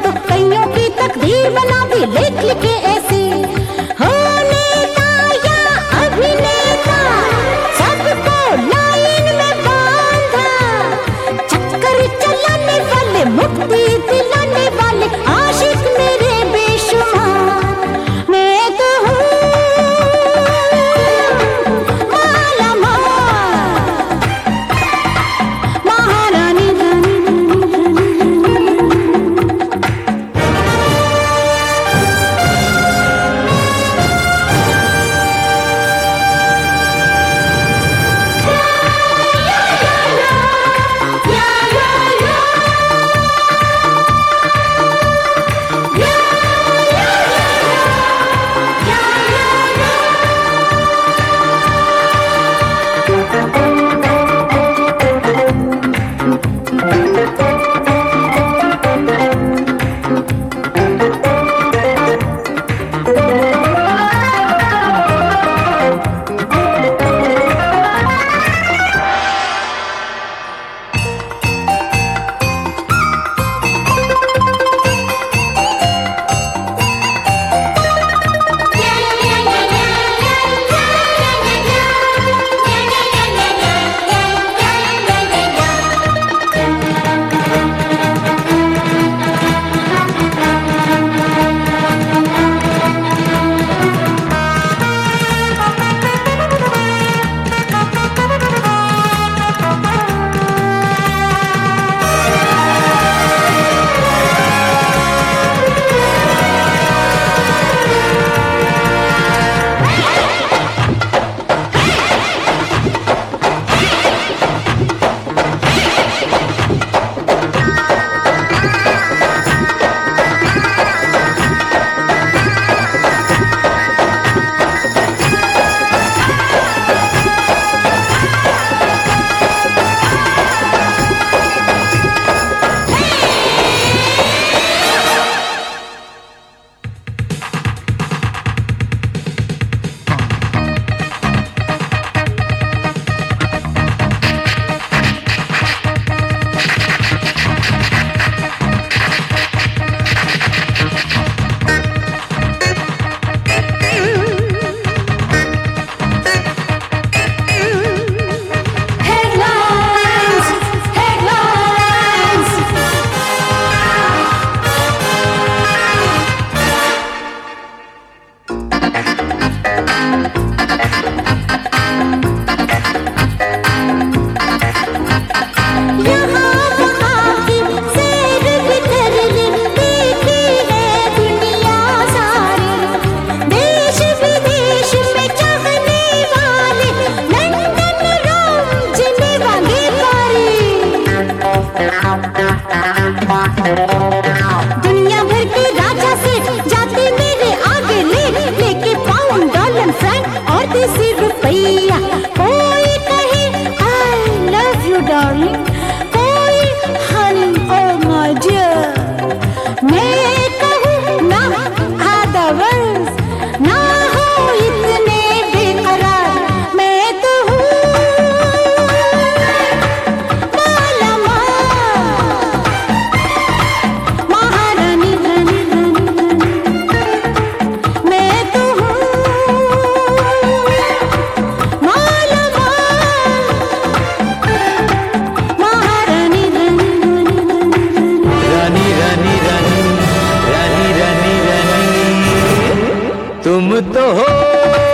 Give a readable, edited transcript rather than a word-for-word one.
तो कईयों की तकदीर बना दी लिख लिख के ऐसे। हो नेता या अभिनेता सबको लाइन में बांधा, चक्कर चलाने वाले मुक्ति दिलाने वाले आशिक मेरे बेशुमार। मैं तो हूँ माला माल, महारानी रानी दुनिया भर के राजा से जाते मेरे आगे लेके पाउंड डॉलर फ्रैंक और देसी रुपया। कोई कहे आई लव यू डार्लिंग, कोई हनी ओ माय डियर। मैं कहूँ ना अदरवाइज ना हो इतने बेकरार। मैं तो हूँ माला माल, महारानी रानी रानी। मैं तो हूँ माला माल, महारानी रानी रानी रानी रानी रानी रानी रानी, तुम तो हो